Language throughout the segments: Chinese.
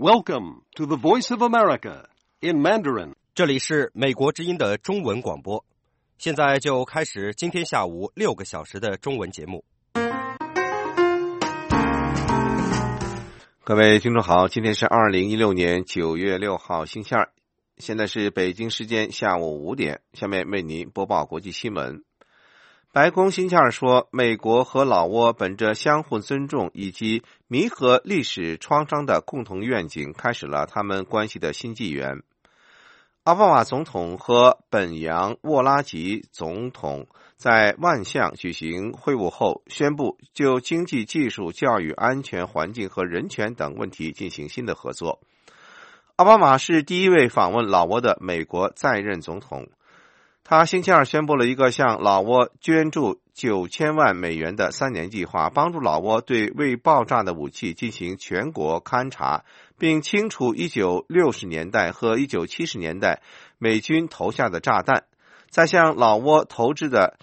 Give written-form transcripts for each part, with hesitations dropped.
Welcome to the Voice of America in Mandarin. 这里是美国之音的中文广播，现在就开始今天下午6个小时的中文节目。 各位听众好，今天是2016年9月6号星期二，现在是北京时间下午5点，下面为您播报国际新闻。白宫星期二说，美国和老挝本着相互尊重以及弥合历史创伤的共同愿景，开始了他们关系的新纪元。奥巴马总统和本扬沃拉吉总统在万象举行会晤后，宣布就经济、技术、教育、安全、环境和人权等问题进行新的合作。奥巴马是第一位访问老挝的美国在任总统。他星期二宣布了一个向老挝捐助9000万美元的3年计划，帮助老挝对未爆炸的武器进行全国勘察，并清除1960年代和1970年代美军投下的炸弹。在向老挝投掷的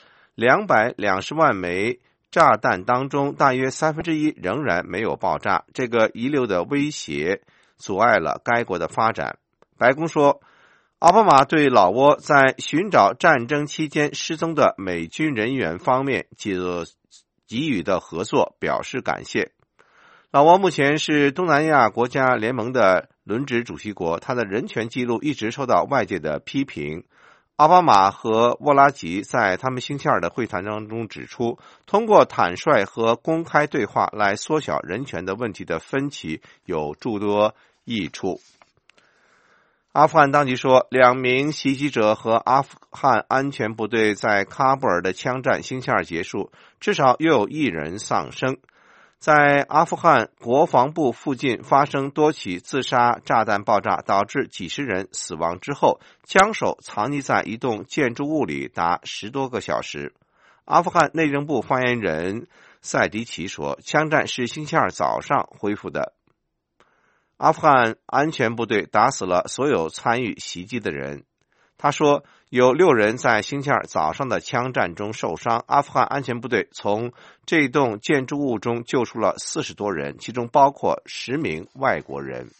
220万枚炸弹当中，大约1/3仍然没有爆炸，这个遗留的威胁阻碍了该国的发展。白宫说，奥巴马对老挝在寻找战争期间失踪的美军人员方面给予的合作表示感谢。老挝目前是东南亚国家联盟的轮值主席国，他的人权记录一直受到外界的批评。奥巴马和沃拉吉在他们星期二的会谈当中指出，通过坦率和公开对话来缩小人权的问题的分歧有诸多益处。阿富汗当局说，2名袭击者和阿富汗安全部队在喀布尔的枪战星期二结束，至少又有1人丧生。在阿富汗国防部附近发生多起自杀炸弹爆炸，导致几十人死亡之后，枪手藏匿在一栋建筑物里达10多个小时。阿富汗内政部发言人赛迪奇说，枪战是星期二早上恢复的。阿富汗安全部队打死了所有参与袭击的人。他说，有6人在星期二早上的枪战中受伤。阿富汗安全部队从这栋建筑物中救出了40多人，其中包括10名外国人。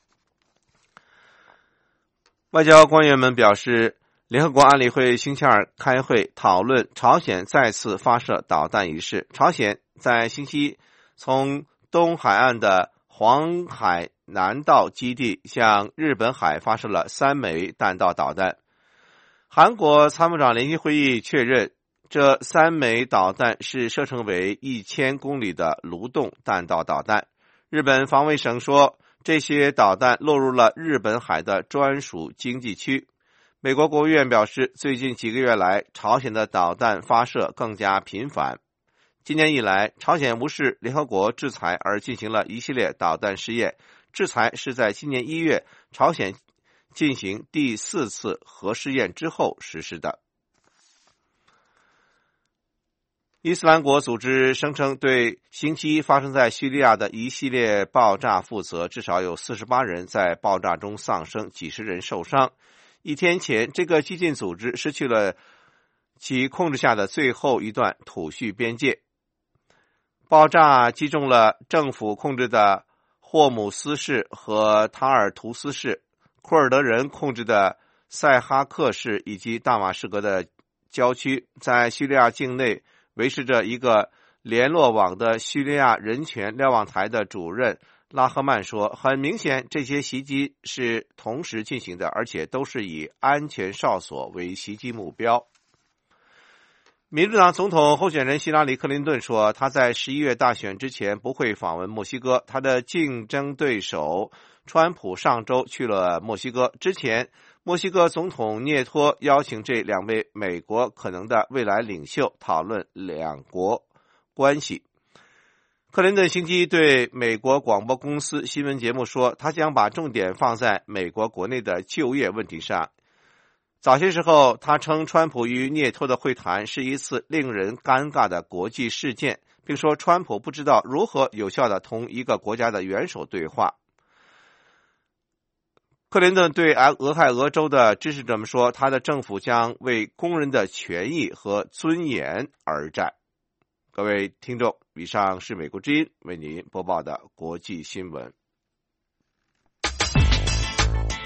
外交官员们表示，联合国安理会星期二开会讨论朝鲜再次发射导弹一事。朝鲜在星期一从东海岸的黄海南道基地向日本海发射了3枚弹道导弹。韩国参谋长联席会议确认，这3枚导弹是射程为1000公里的蠕动弹道导弹。日本防卫省说，这些导弹落入了日本海的专属经济区。美国国务院表示，最近几个月来，朝鲜的导弹发射更加频繁。今年以来，朝鲜无视联合国制裁而进行了一系列导弹试验。制裁是在今年1月朝鲜进行第4次核试验之后实施的。伊斯兰国组织声称对星期一发生在叙利亚的一系列爆炸负责，至少有48人在爆炸中丧生，几十人受伤。1天前，这个激进组织失去了其控制下的最后一段土叙边界。爆炸击中了政府控制的霍姆斯市和塔尔图斯市，库尔德人控制的塞哈克市以及大马士革的郊区。在叙利亚境内维持着一个联络网的叙利亚人权瞭望台的主任拉赫曼说，很明显这些袭击是同时进行的，而且都是以安全哨所为袭击目标。民主党总统候选人希拉里·克林顿说，他在11月大选之前不会访问墨西哥。他的竞争对手川普上周去了墨西哥。之前，墨西哥总统涅托邀请这2位美国可能的未来领袖讨论两国关系。克林顿星期一对美国广播公司新闻节目说，他将把重点放在美国国内的就业问题上。早些时候，他称川普与涅托的会谈是一次令人尴尬的国际事件，并说川普不知道如何有效地同一个国家的元首对话。克林顿对俄亥俄州的支持者们说，他的政府将为工人的权益和尊严而战。各位听众，以上是美国之音为您播报的国际新闻。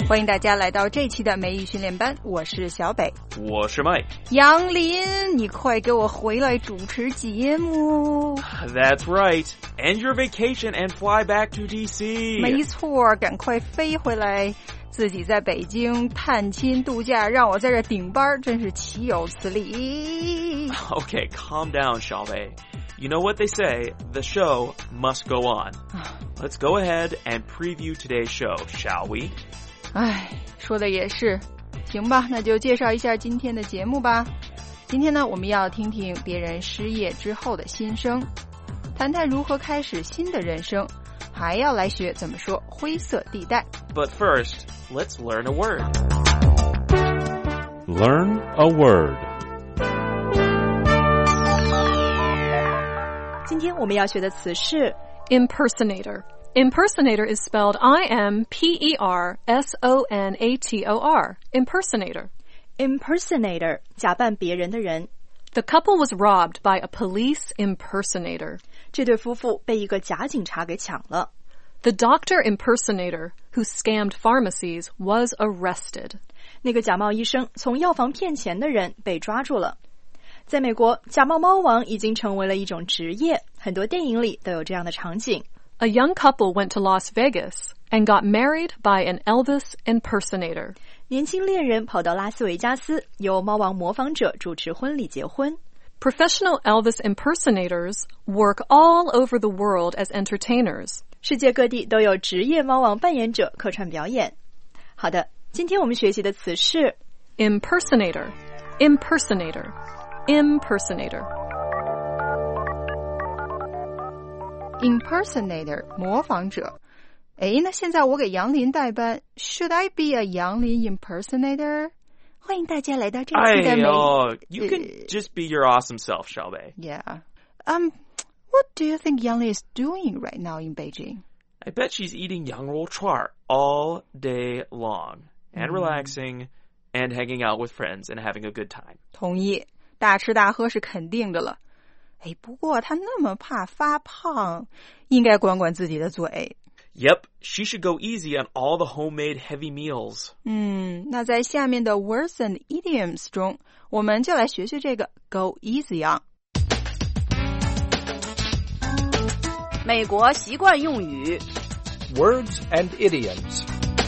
欢迎大家来到这期的美语训练班，我是小北， 我是 Mike。 杨林，你快给我回来主持节目。 That's right. End your vacation and fly back to DC. 没错，赶快飞回来。自己在北京探亲度假，让我在这顶班，真是岂有此理。 Okay, calm down, 小北。You know what they say, the show must go on. Let's go ahead and preview today's show, shall we? 唉，说的也是。行吧，那就介绍一下今天的节目吧。今天呢，我们要听听别人失业之后的心声，谈谈如何开始新的人生，还要来学怎么说灰色地带。 But first, let's learn a word. Learn a word. 今天我们要学的词是 impersonator.Impersonator is spelled I-M-P-E-R-S-O-N-A-T-O-R. Impersonator. impersonator 假扮别人的人。 The couple was robbed by a police impersonator. 这对夫妇被一个假警察给抢了。 The doctor impersonator who scammed pharmacies was arrested. 那个假冒医生从药房骗钱的人被抓住了。在美国，假冒猫王已经成为了一种职业，很多电影里都有这样的场景。 A young couple went to Las Vegas and got married by an Elvis impersonator. 年轻恋人跑到拉斯维加斯，由猫王模仿者主持婚礼结婚。 Professional Elvis impersonators work all over the world as entertainers. 世界各地都有职业猫王扮演者客串表演。好的，今天我们学习的词是 impersonator, impersonator, impersonator。impersonator 模仿者。诶，那现在我给杨林代班 Should I be a 杨林 impersonator？ 欢迎大家来到这期的美 You can just be your awesome self, 小北。 Yeah. What do you think Yang Li is doing right now in Beijing? I bet she's eating yang roll char all day long and relaxing and hanging out with friends and having a good time. 同意，大吃大喝是肯定的了。哎，不过她那么怕发胖，应该管管自己的嘴。 Yep, she should go easy on all the homemade heavy meals. 那在下面的 words and idioms 中，我们就来学学这个 go easy on。 美国习惯用语 Words and idioms。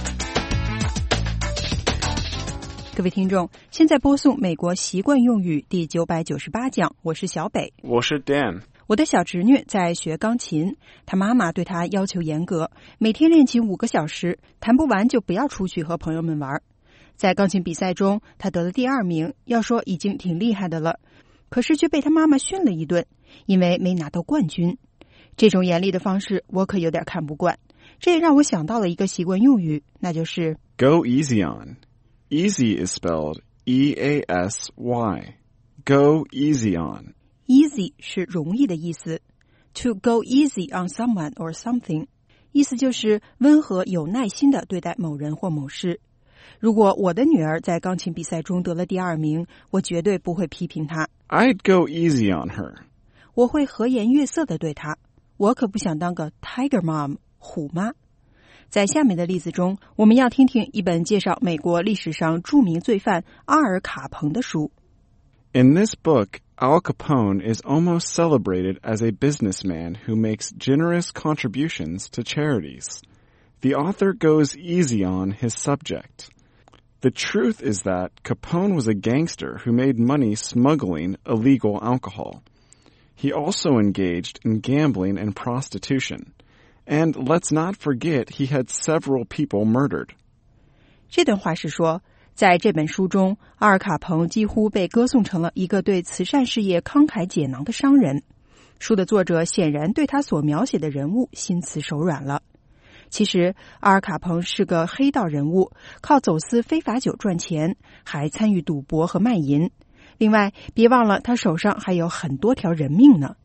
各位听众，现在播送美国习惯用语第998讲，我是小北， 我是 Dan。 我的小侄女在学钢琴，她妈妈对她要求严格，每天练琴5个小时，弹不完就不要出去和朋友们玩。在钢琴比赛中，她得了第2名，要说已经挺厉害的了，可是却被她妈妈训了一顿，因为没拿到冠军。这种严厉的方式我可有点看不惯，这也让我想到了一个习惯用语，那就是 Go easy on. Easy is spelled E-A-S-Y. Go easy on.Easy 是容易的意思 To go easy on someone or something 意思就是温和有耐心地对待某人或某事。如果我的女儿在钢琴比赛中得了第2名，我绝对不会批评她。 I'd go easy on her. 我会和颜悦色地对她，我可不想当个 Tiger Mom 虎妈。在下面的例子中，我们要听听一本介绍美国历史上著名罪犯阿尔卡彭的书。 In this book, Al Capone is almost celebrated as a businessman who makes generous contributions to charities. The author goes easy on his subject. The truth is that Capone was a gangster who made money smuggling illegal alcohol. He also engaged in gambling and prostitution. And let's not forget he had several people murdered. 这段话是说，在这本书中，阿尔卡彭几乎被歌颂成了一个对慈善事业慷慨解囊的商人。书的作者显然对他所描写的人物心慈手软了。其实，阿尔卡彭是个黑道人物，靠走私非法酒赚钱，还参与赌博和卖淫。另外，别忘了他手上还有很多条人命呢。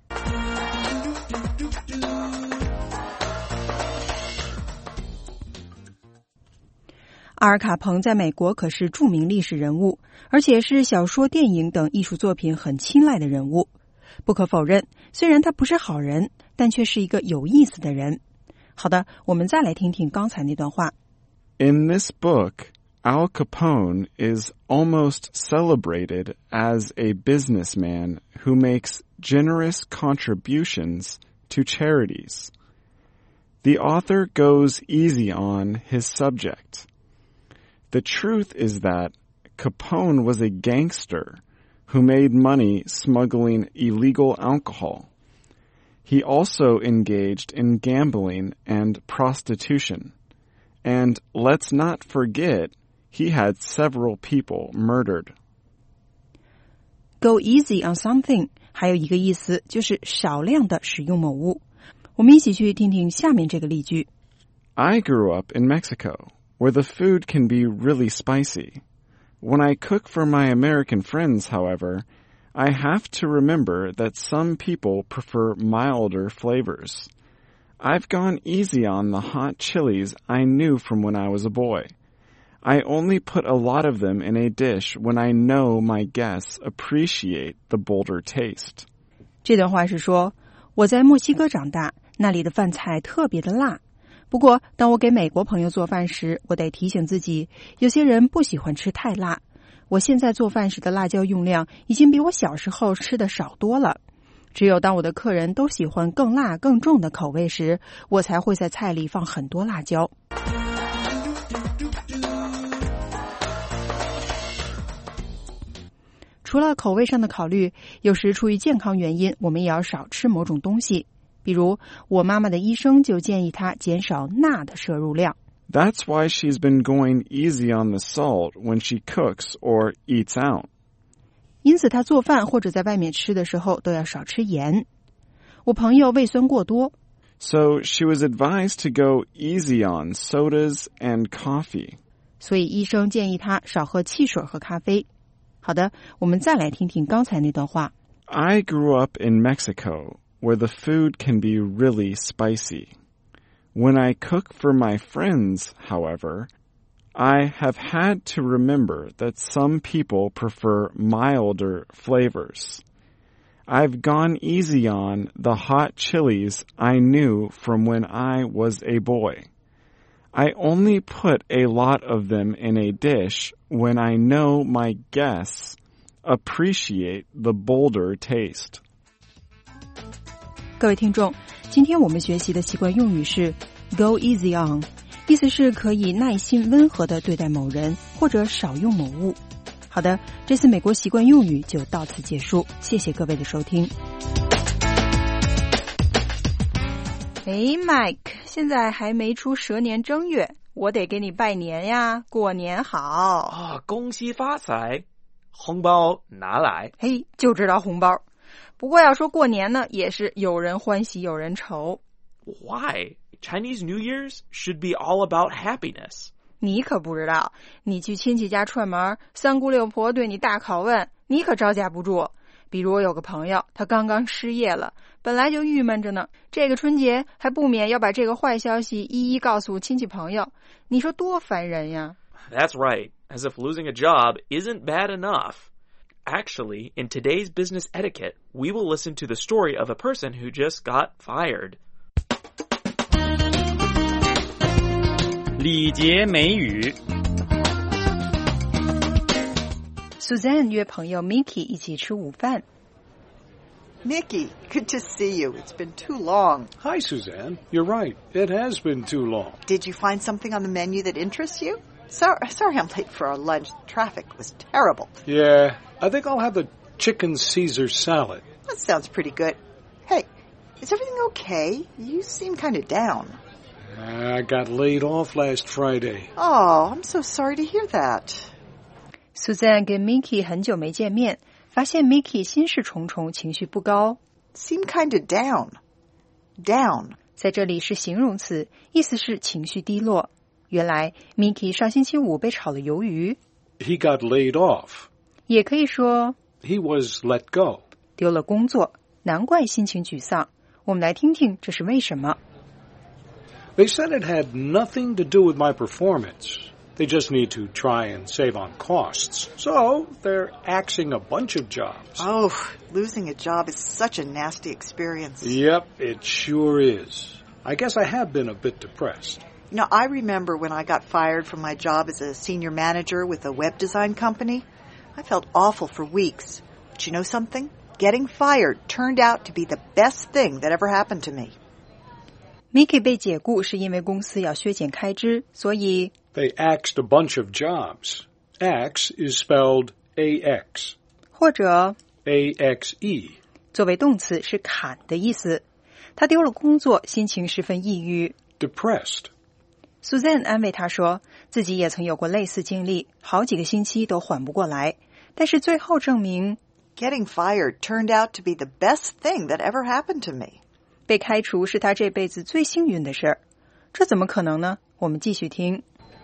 阿尔卡彭在美国可是著名历史人物，而且是小说、电影等艺术作品很青睐的人物。不可否认，虽然他不是好人，但却是一个有意思的人。好的，我们再来听听刚才那段话。 In this book, Al Capone is almost celebrated as a businessman who makes generous contributions to charities. The author goes easy on his subject. The truth is that Capone was a gangster who made money smuggling illegal alcohol. He also engaged in gambling and prostitution. And let's not forget, he had several people murdered. Go easy on something 还有一个意思就是少量的使用某物。我们一起去听听下面这个例句。 I grew up in Mexico, where the food can be really spicy. When I cook for my American friends, however, I have to remember that some people prefer milder flavors. I've gone easy on the hot chilies I knew from when I was a boy. I only put a lot of them in a dish when I know my guests appreciate the bolder taste. 这段话是说，我在墨西哥长大，那里的饭菜特别的辣。不过，当我给美国朋友做饭时，我得提醒自己，有些人不喜欢吃太辣。我现在做饭时的辣椒用量已经比我小时候吃的少多了。只有当我的客人都喜欢更辣更重的口味时，我才会在菜里放很多辣椒。除了口味上的考虑，有时出于健康原因，我们也要少吃某种东西。比如，我妈妈的医生就建议她减少钠的摄入量。 That's why she's been going easy on the salt when she cooks or eats out. 因此，她做饭或者在外面吃的时候都要少吃盐。我朋友胃酸过多。 So she was advised to go easy on sodas and coffee. 所以医生建议她少喝汽水和咖啡。好的，我们再来听听刚才那段话。 I grew up in Mexico, where the food can be really spicy. When I cook for my friends, however, I have had to remember that some people prefer milder flavors. I've gone easy on the hot chilies I knew from when I was a boy. I only put a lot of them in a dish when I know my guests appreciate the bolder taste. 各位听众，今天我们学习的习惯用语是 go easy on， 意思是可以耐心温和地对待某人或者少用某物。好的，这次美国习惯用语就到此结束，谢谢各位的收听。Mike， 现在还没出蛇年正月，我得给你拜年呀，过年好啊！恭喜发财，红包拿来。 嘿，就知道红包。不过要说过年呢，也是有人欢喜有人愁。 Why? Chinese New Year's should be all about happiness. 你可不知道，你去亲戚家串门，三姑六婆对你大拷问，你可招架不住。比如我有个朋友，他刚刚失业了，本来就郁闷着呢，这个春节还不免要把这个坏消息一一告诉亲戚朋友，你说多烦人呀。 That's right, as if losing a job isn't bad enough. Actually, in today's business etiquette, we will listen to the story of a person who just got fired. 礼节美语。 Suzanne 约朋友 Mickey 一起吃午饭。 Mickey, good to see you. It's been too long. Hi, Suzanne. You're right. It has been too long. Did you find something on the menu that interests you? Sorry I'm late for our lunch. The traffic was terrible. Yeah, I think I'll have the chicken Caesar salad. That sounds pretty good. Hey, is everything okay? You seem kind of down. I got laid off last Friday. Oh, I'm so sorry to hear that. Suzanne 跟 Mickey 很久没见面，发现 Mickey 心事重重，情绪不高。 Seem kind of down. Down. 在这里是形容词，意思是情绪低落。原来 Mickey 上星期五被炒了鱿鱼。 He got laid off. 也可以说 He was let go. 丢了工作，难怪心情沮丧。我们来听听这是为什么。 They said it had nothing to do with my performance.They just need to try and save on costs. So, they're axing a bunch of jobs. Oh, losing a job is such a nasty experience. Yep, it sure is. I guess I have been a bit depressed. You know, I remember when I got fired from my job as a senior manager with a web design company. I felt awful for weeks. But you know something? Getting fired turned out to be the best thing that ever happened to me. Mickey 被解雇是因为公司要削减开支，所以 They axed a bunch of jobs. Axe is spelled A-X. 或者 A-X-E. 作为动词是砍的意思。他丢了工作，心情十分抑郁。 Depressed. Suzanne 安慰他说，自己也曾有过类似经历，好几个星期都缓不过来，但是最后证明 Getting fired turned out to be the best thing that ever happened to me. 被开除是他这辈子最幸运的事儿。这怎么可能呢？我们继续听。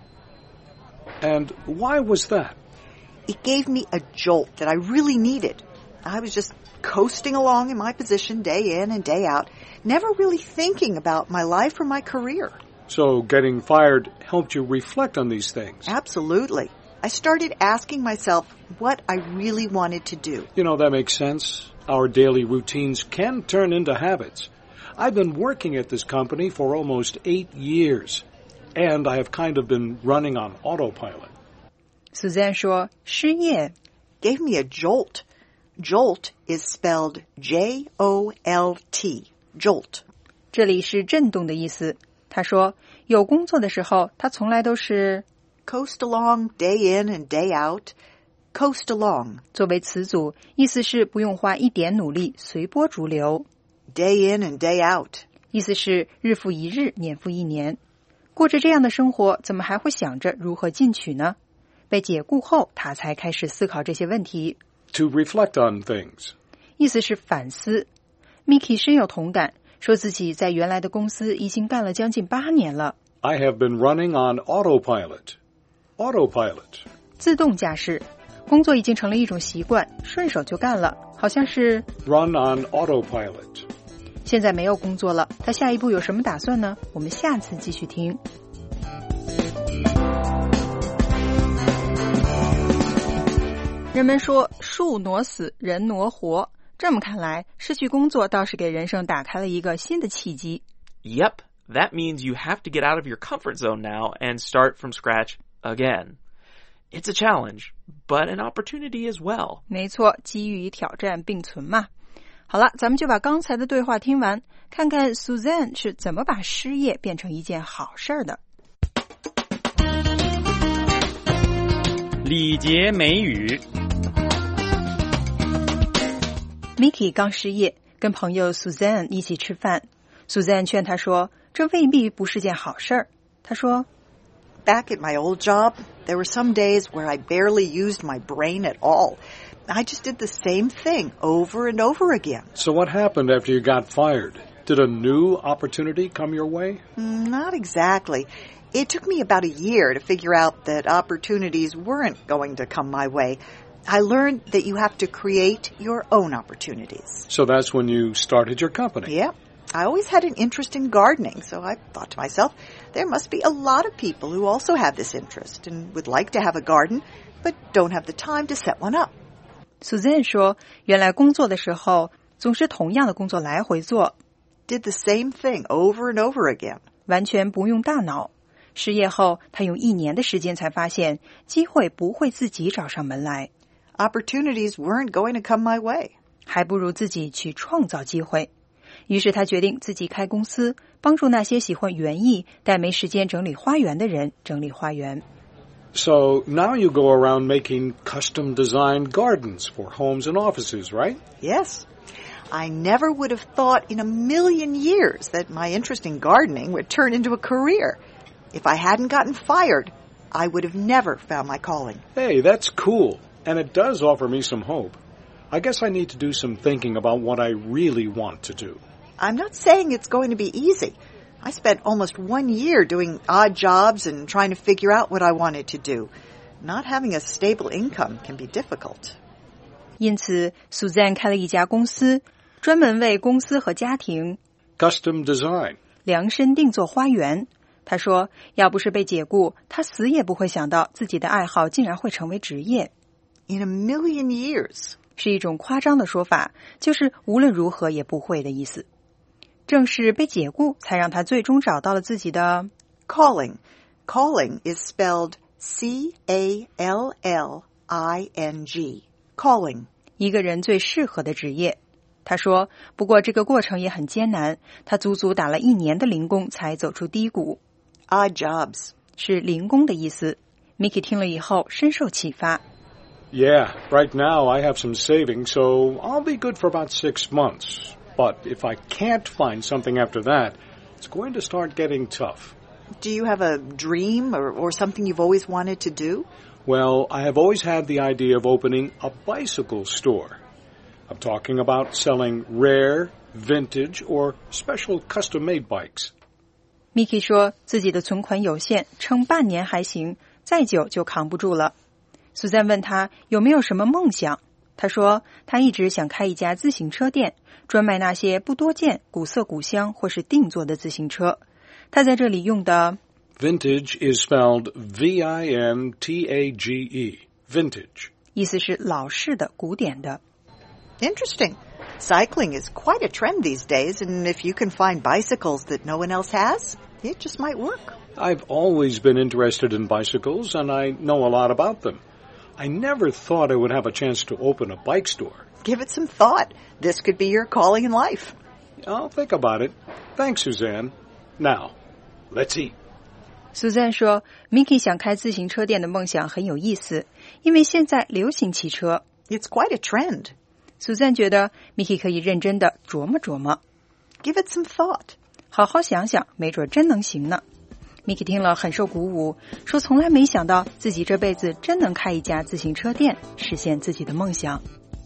And why was that? It gave me a jolt that I really needed. I was just coasting along in my position day in and day out, never really thinking about my life or my career. So getting fired helped you reflect on these things. Absolutely. I started asking myself what I really wanted to do. You know, that makes sense. Our daily routines can turn into habits. I've been working at this company for almost 8 years, and I have kind of been running on autopilot. Suzanne 说，失业 gave me a jolt. Jolt is spelled J-O-L-T. Jolt. 这里是震动的意思。他说，有工作的时候，他从来都是 coast along day in and day out. Coast along. 作为词组，意思是不用花一点努力，随波逐流。 Day in and day out. 意思是日复一日，年复一年。过着这样的生活，怎么还会想着如何进取呢？被解雇后，他才开始思考这些问题。 To reflect on things. 意思是反思。Mickey 深有同感，说自己在原来的公司已经干了将近8年了。 I have been running on autopilot. Autopilot. 自动驾驶。工作已经成了一种习惯，顺手就干了，好像是 Run on autopilot. 现在没有工作了，他下一步有什么打算呢？我们下次继续听。人们说树挪死，人挪活。这么看来，失去工作倒是给人生打开了一个新的契机。 Yep, that means you have to get out of your comfort zone now and start from scratch again. It's a challenge, but an opportunity as well. 没错，机遇与挑战并存嘛。好了，咱们就把刚才的对话听完，看看 Suzanne 是怎么把失业变成一件好事儿的。 礼节美语。 Mickey 刚失业，跟朋友 Suzanne 一起吃饭。Suzanne 劝他说，这未必不是件好事儿。他说 Back at my old job, there were some days where I barely used my brain at all. I just did the same thing over and over again. So what happened after you got fired? Did a new opportunity come your way? Not exactly. It took me about a year to figure out that opportunities weren't going to come my way. I learned that you have to create your own opportunities. So that's when you started your company? Yeah. I always had an interest in gardening, so I thought to myself, there must be a lot of people who also have this interest and would like to have a garden, but don't have the time to set one up. Suzanne 说，原来工作的时候，总是同样的工作来回做。 Did the same thing over and over again. 完全不用大脑。失业后，他用1年的时间才发现，机会不会自己找上门来。 Opportunities weren't going to come my way. 还不如自己去创造机会。于是他决定自己开公司，帮助那些喜欢园艺但没时间整理花园的人整理花园。 So now you go around making custom-designed gardens for homes and offices, right? Yes. I never would have thought in a million years that my interest in gardening would turn into a career. If I hadn't gotten fired, I would have never found my calling. Hey, that's cool, and it does offer me some hope. I guess I need to do some thinking about what I really want to do. I'm not saying it's going to be easy. I spent almost 1 year doing odd jobs and trying to figure out what I wanted to do. Not having a stable income can be difficult. 因此 Suzanne 开了一家公司，专门为公司和家庭 Custom design. 量身定做花园。他说，要不是被解雇，他死也不会想到自己的爱好竟然会成为职业。 In a million years. 是一种夸张的说法，就是无论如何也不会的意思。正是被解雇，才让他最终找到了自己的 Calling. Calling is spelled C-A-L-L-I-N-G. Calling. 一个人最适合的职业。他说，不过这个过程也很艰难，他足足打了1年的零工才走出低谷。 Odd jobs. 是零工的意思。Mickey 听了以后深受启发。 Yeah, right now I have some savings, so I'll be good for about 6 months. But if I can't find something after that, it's going to start getting tough. Do you have a dream or something you've always wanted to do? Well, I have always had the idea of opening a bicycle store. I'm talking about selling rare, vintage, or special custom-made bikes. Mickey 说自己的存款有限，撑半年还行，再久就扛不住了。苏珊问他有没有什么梦想，他说他一直想开一家自行车店，专卖那些不多见、古色古香或是定做的自行车。他在这里用的 Vintage is spelled V-I-N-T-A-G-E. Vintage. 意思是老式的、古典的。 Interesting. Cycling is quite a trend these days, and if you can find bicycles that no one else has, it just might work. I've always been interested in bicycles, and I know a lot about them. I never thought I would have a chance to open a bike store. Give it some thought. This could be your calling in life. I'll think about it. Thanks, Suzanne. Now, let's eat. Suzanne 说 Mickey 想开自行车店的梦想很有意思，因为现在流行汽车。 It's quite a trend. Suzanne 觉得 Mickey 可以认真的琢磨琢磨。 Give it some thought. 好好想想，没准真能行呢。Mickey 听了很受鼓舞，说从来没想到自己这辈子真能开一家自行车店，实现自己的梦想。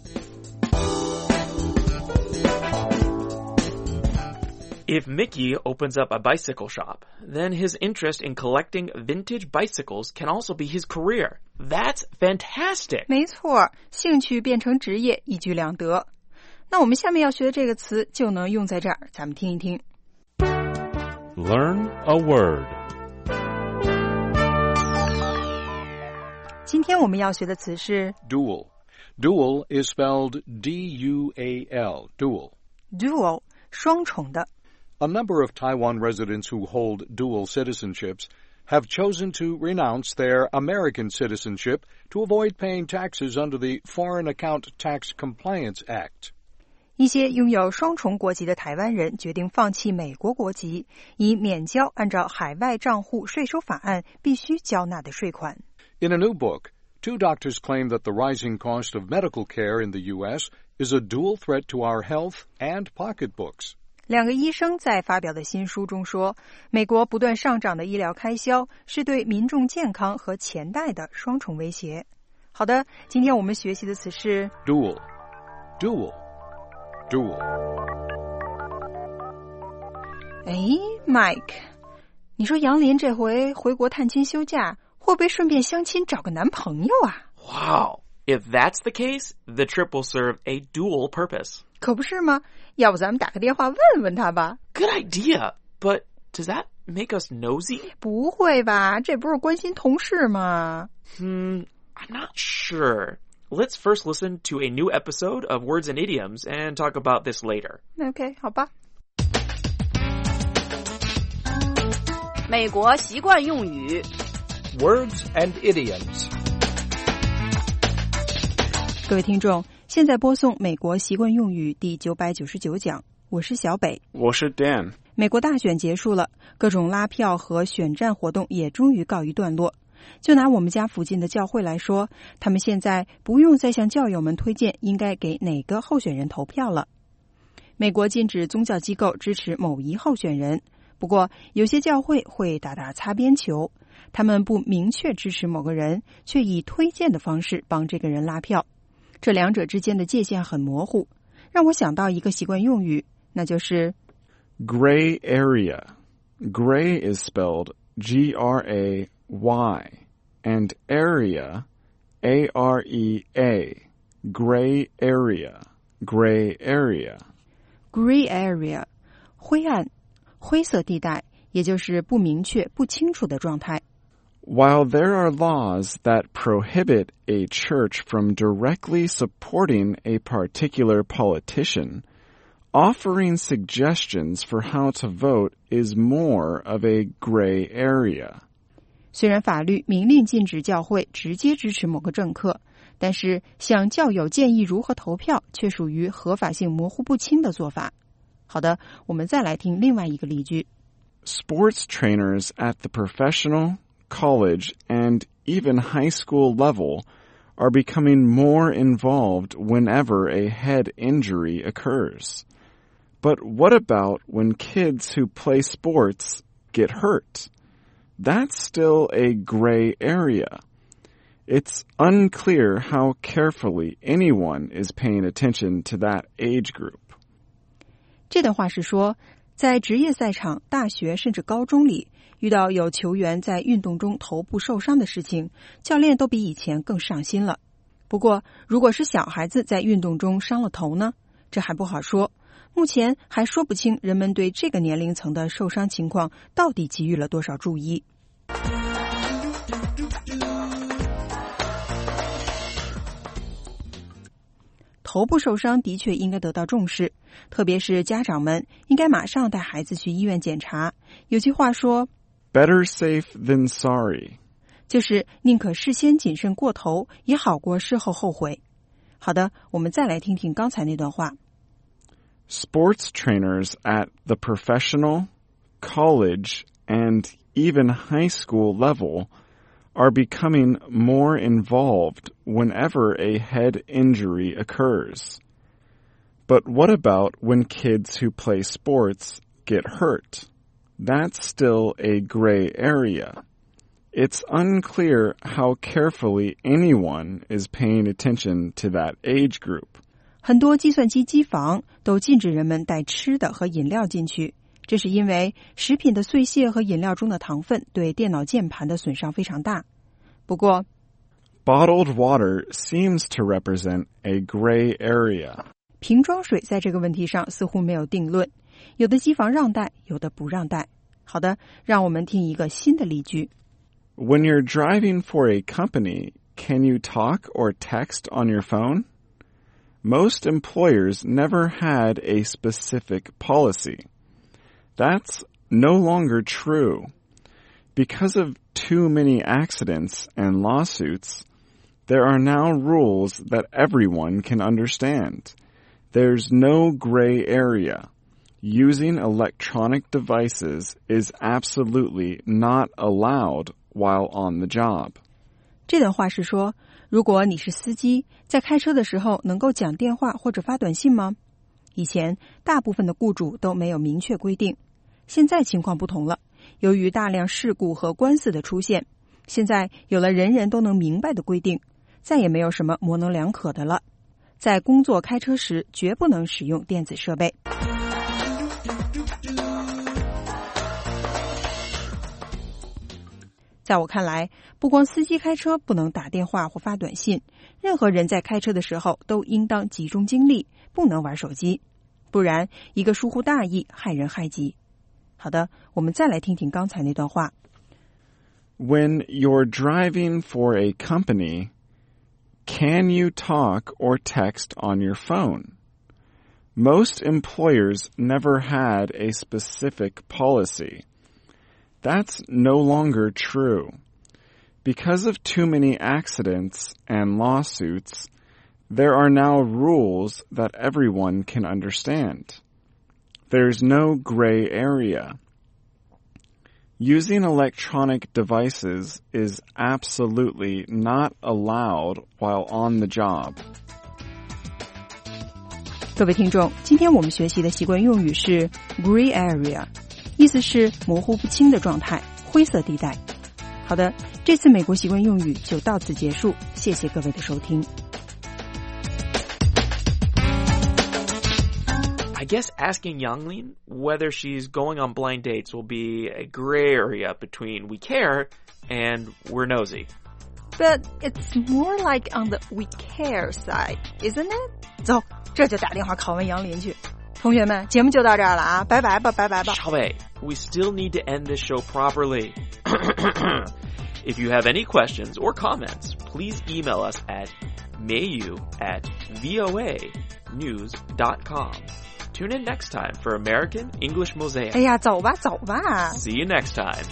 If Mickey opens up a bicycle shop, then his interest in collecting vintage bicycles can also be his career. That's fantastic! 没错，兴趣变成职业，一举两得。那我们下面要学的这个词就能用在这儿，咱们听一听。 Learn a word. 今天我们要学的词是 Dual. Dual is spelled D-U-A-L. Dual. Dual, 双重的。 A number of Taiwan residents who hold dual citizenships have chosen to renounce their American citizenship to avoid paying taxes under the Foreign Account Tax Compliance Act. 一些拥有双重国籍的台湾人决定放弃美国国籍，以免交按照海外账户税收法案必须交纳的税款。 In a new book, 2 doctors claim that the rising cost of medical care in the U.S. is a dual threat to our health and pocketbooks. 2个医生在发表的新书中说，美国不断上涨的医疗开销是对民众健康和钱袋的双重威胁。好的，今天我们学习的词是 Dual. Dual. Dual. 哎 ，Mike， 你说杨林这回回国探亲休假，会不会顺便相亲找个男朋友啊？ Wow! If that's the case, the trip will serve a dual purpose. 可不是吗？要不咱们打个电话问问他吧。 Good idea, but does that make us nosy? 不会吧，这不是关心同事吗？ I'm not sure. Let's first listen to a new episode of Words and Idioms and talk about this later. OK, 好吧。 美国习惯用语 Words and Idioms. 各位听众，现在播送美国习惯用语第999讲，我是小北， 我是 Dan。 美国大选结束了，各种拉票和选战活动也终于告一段落。就拿我们家附近的教会来说，他们现在不用再向教友们推荐应该给哪个候选人投票了。美国禁止宗教机构支持某一候选人，不过有些教会会打打擦边球，他们不明确支持某个人，却以推荐的方式帮这个人拉票。这两者之间的界限很模糊，让我想到一个习惯用语，那就是 gray area. Gray is spelled G-R-A-Y, and area, A-R-E-A. Gray area. Gray area. Gray area, 灰暗、灰色地带，也就是不明确、不清楚的状态。 While there are laws that prohibit a church from directly supporting a particular politician, offering suggestions for how to vote is more of a gray area. 虽然法律明令禁止教会直接支持某个政客，但是向教友建议如何投票却属于合法性模糊不清的做法。好的，我们再来听另外一个例句。 Sports trainers at the professional, college, and even high school level are becoming more involved whenever a head injury occurs. But what about when kids who play sports get hurt? That's still a gray area. It's unclear how carefully anyone is paying attention to that age group. 这段话是说，在职业赛场、大学甚至高中里，遇到有球员在运动中头部受伤的事情，教练都比以前更上心了。不过，如果是小孩子在运动中伤了头呢？这还不好说。目前还说不清人们对这个年龄层的受伤情况到底给予了多少注意。头部受伤的确应该得到重视，特别是家长们应该马上带孩子去医院检查。有句话说 Better safe than sorry， 就是宁可事先谨慎过头，也好过事后后悔。好的，我们再来听听刚才那段话。 Sports trainers at the professional, college, and even high school level are becoming more involved whenever a head injury occurs. But what about when kids who play sports get hurt? That's still a gray area. It's unclear how carefully anyone is paying attention to that age group. 很多计算机机房都禁止人们带吃的和饮料进去，这是因为食品的碎屑和饮料中的糖分对电脑键盘的损伤非常大。不过 Bottled water seems to represent a gray area. 瓶装水在这个问题上似乎没有定论，有的机房让带，有的不让带。好的，让我们听一个新的例句。 When you're driving for a company, can you talk or text on your phone? Most employers never had a specific policy. That's no longer true. Because of too many accidents and lawsuits, there are now rules that everyone can understand. There's no gray area. Using electronic devices is absolutely not allowed while on the job. 这段话是说，如果你是司机，在开车的时候能够讲电话或者发短信吗？以前大部分的雇主都没有明确规定，现在情况不同了。由于大量事故和官司的出现，现在有了人人都能明白的规定，再也没有什么模棱两可的了。在工作开车时，绝不能使用电子设备。在我看来，不光司机开车不能打电话或发短信，任何人在开车的时候都应当集中精力，不能玩手机，不然一个疏忽大意，害人害己。好的，我们再来听听刚才那段话。 When you're driving for a company, can you talk or text on your phone? Most employers never had a specific policy. That's no longer true. Because of too many accidents and lawsuits, there are now rules that everyone can understand. There's no gray area. Using electronic devices is absolutely not allowed while on the job. 各位听众，今天我们学习的习惯用语是 gray area， 意思是模糊不清的状态，灰色地带。好的，这次美国习惯用语就到此结束，谢谢各位的收听。 I guess asking Youngling whether she's going on blind dates will be a gray area between we care and we're nosy. But it's more like on the we care side, isn't it? 走，这就打电话拷问杨林去。同学们，节目就到这儿了啊，拜拜吧，拜拜吧。 小北, we still need to end this show properly. If you have any questions or comments, please email us at mayu@voanews.com. Tune in next time for American English Mosaic. 哎呀，走吧，走吧。 See you next time.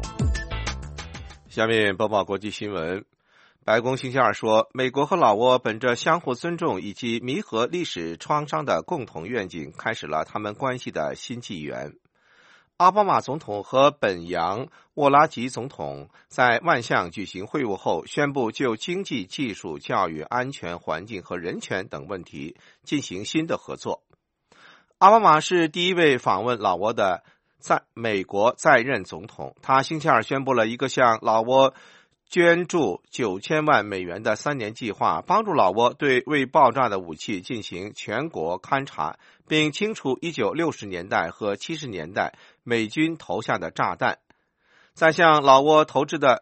下面播报国际新闻。白宫星期二说，美国和老挝本着相互尊重以及弥合历史创伤的共同愿景，开始了他们关系的新纪元。奥巴马总统和本扬沃拉吉总统在万象举行会晤后，宣布就经济、技术、教育、安全、环境和人权等问题进行新的合作。奥巴马是第一位访问老挝的在美国在任总统，他星期二宣布了一个向老挝捐助9000万美元的3年计划，帮助老挝对未爆炸的武器进行全国勘察，并清除1960年代和70年代美军投下的炸弹。在向老挝投掷的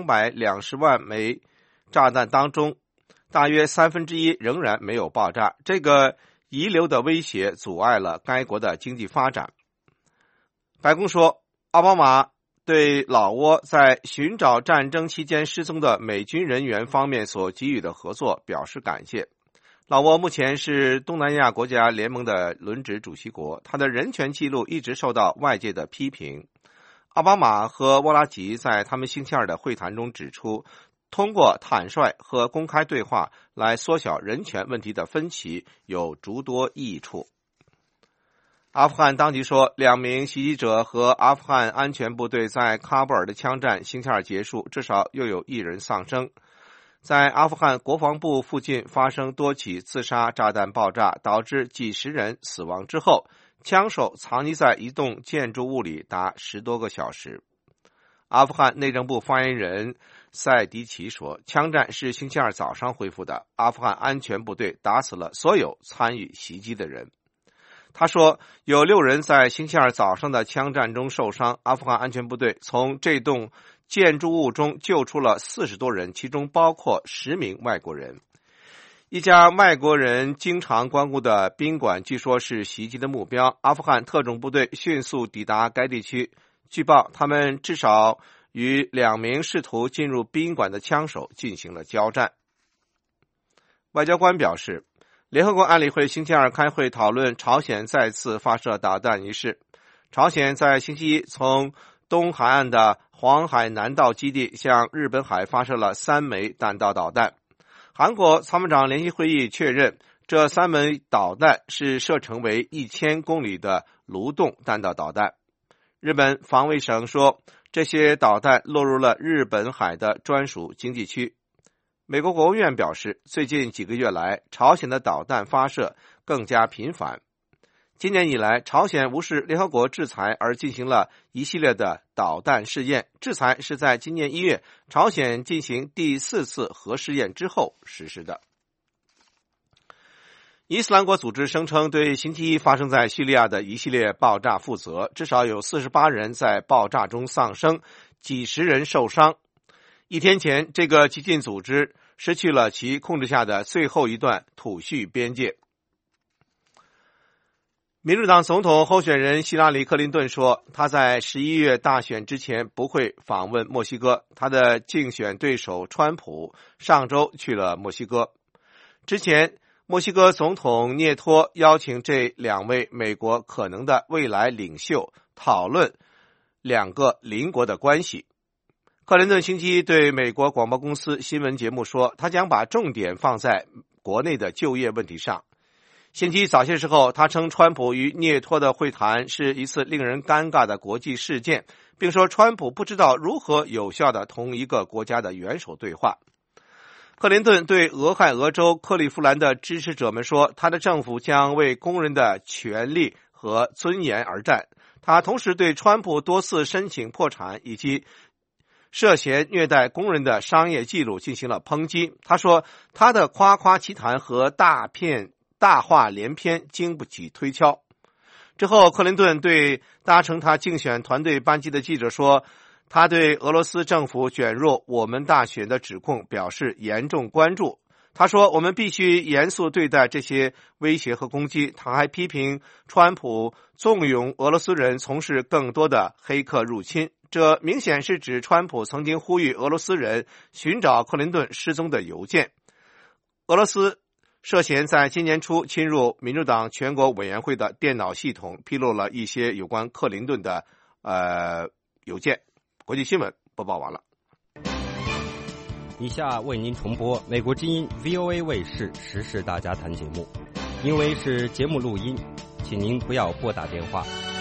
220万枚炸弹当中，大约1/3仍然没有爆炸，这个遗留的威胁阻碍了该国的经济发展。白宫说，奥巴马对老挝在寻找战争期间失踪的美军人员方面所给予的合作表示感谢。老挝目前是东南亚国家联盟的轮值主席国，它的人权记录一直受到外界的批评。奥巴马和沃拉吉在他们星期二的会谈中指出，通过坦率和公开对话来缩小人权问题的分歧有诸多益处。阿富汗当局说，2名袭击者和阿富汗安全部队在喀布尔的枪战星期二结束，至少又有1人丧生。在阿富汗国防部附近发生多起自杀炸弹爆炸，导致几十人死亡之后，枪手藏匿在一栋建筑物里达10多个小时。阿富汗内政部发言人塞迪奇说，枪战是星期二早上恢复的，阿富汗安全部队打死了所有参与袭击的人。他说，有6人在星期二早上的枪战中受伤，阿富汗安全部队从这栋建筑物中救出了40多人，其中包括10名外国人。一家外国人经常光顾的宾馆据说是袭击的目标，阿富汗特种部队迅速抵达该地区，据报他们至少与2名试图进入宾馆的枪手进行了交战。外交官表示，联合国安理会星期二开会讨论朝鲜再次发射导弹一事。朝鲜在星期一从东海岸的黄海南道基地向日本海发射了3枚弹道导弹。韩国参谋长联席会议确认，这3枚导弹是射程为1000公里的蠕动弹道导弹。日本防卫省说，这些导弹落入了日本海的专属经济区。美国国务院表示，最近几个月来，朝鲜的导弹发射更加频繁。今年以来，朝鲜无视联合国制裁而进行了一系列的导弹试验。制裁是在今年1月朝鲜进行第4次核试验之后实施的。伊斯兰国组织声称对星期一发生在叙利亚的一系列爆炸负责，至少有48人在爆炸中丧生，几十人受伤。1天前，这个激进组织失去了其控制下的最后一段土叙边界。民主党总统候选人希拉里·克林顿说，他在11月大选之前不会访问墨西哥。他的竞选对手川普上周去了墨西哥。之前，墨西哥总统涅托邀请这2位美国可能的未来领袖讨论2个邻国的关系。克林顿星期一对美国广播公司新闻节目说，他将把重点放在国内的就业问题上。星期一早些时候，他称川普与涅托的会谈是一次令人尴尬的国际事件，并说川普不知道如何有效地同一个国家的元首对话。克林顿对俄亥俄州克利夫兰的支持者们说，他的政府将为工人的权利和尊严而战。他同时对川普多次申请破产以及涉嫌虐待工人的商业记录进行了抨击。他说，他的夸夸其谈和大话连篇经不起推敲。之后，克林顿对搭乘他竞选团队班机的记者说，他对俄罗斯政府卷入我们大选的指控表示严重关注。他说，我们必须严肃对待这些威胁和攻击。他还批评川普纵容俄罗斯人从事更多的黑客入侵，这明显是指川普曾经呼吁俄罗斯人寻找克林顿失踪的邮件。俄罗斯涉嫌在今年初侵入民主党全国委员会的电脑系统，披露了一些有关克林顿的邮件。国际新闻播报完了。 以下为您重播美国之音 VOA 卫视时事大家谈节目。因为是节目录音，请您不要拨打电话。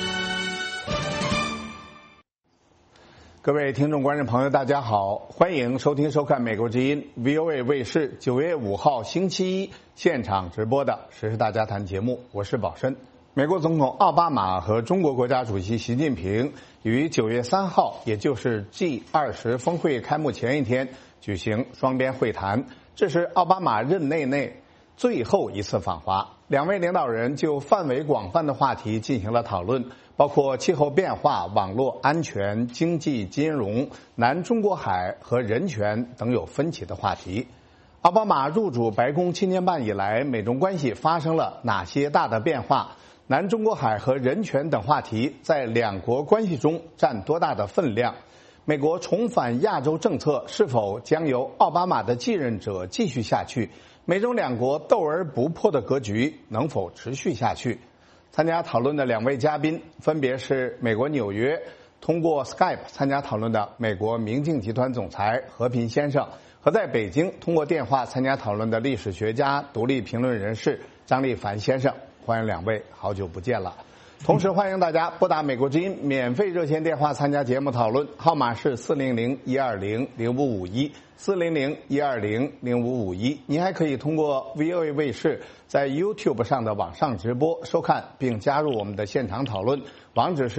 各位听众观众朋友大家好，欢迎收听收看美国之音 VOA 卫视9月5号星期一现场直播的时事大家谈节目，我是宝申。美国总统奥巴马和中国国家主席习近平于9月3号，也就是 G20 峰会开幕前一天举行双边会谈，这是奥巴马任内内最后一次访华。两位领导人就范围广泛的话题进行了讨论，包括气候变化、网络安全、经济金融、南中国海和人权等有分歧的话题。奥巴马入主白宫7年半以来，美中关系发生了哪些大的变化？南中国海和人权等话题在两国关系中占多大的分量？美国重返亚洲政策是否将由奥巴马的继任者继续下去？美中两国斗而不破的格局能否持续下去？参加讨论的两位嘉宾分别是美国纽约通过 Skype 参加讨论的美国明镜集团总裁和平先生，和在北京通过电话参加讨论的历史学家、独立评论人士张立凡先生。欢迎两位，好久不见了。同时欢迎大家拨打美国之音免费热线电话参加节目讨论，号码是400-120-0551 400-120-0551。您还可以通过 VOA 卫视在 YouTube 上的网上直播收看，并加入我们的现场讨论，网址是